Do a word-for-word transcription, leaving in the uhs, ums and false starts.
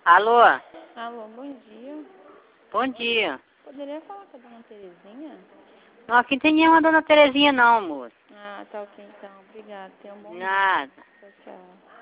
Alô? Alô, bom dia. Bom dia. Poderia falar com a dona Terezinha? Não, aqui não tem nenhuma dona Terezinha não, moço. Ah, tá ok então. Obrigada. Tenha um bom dia. Nada. Tchau, tchau.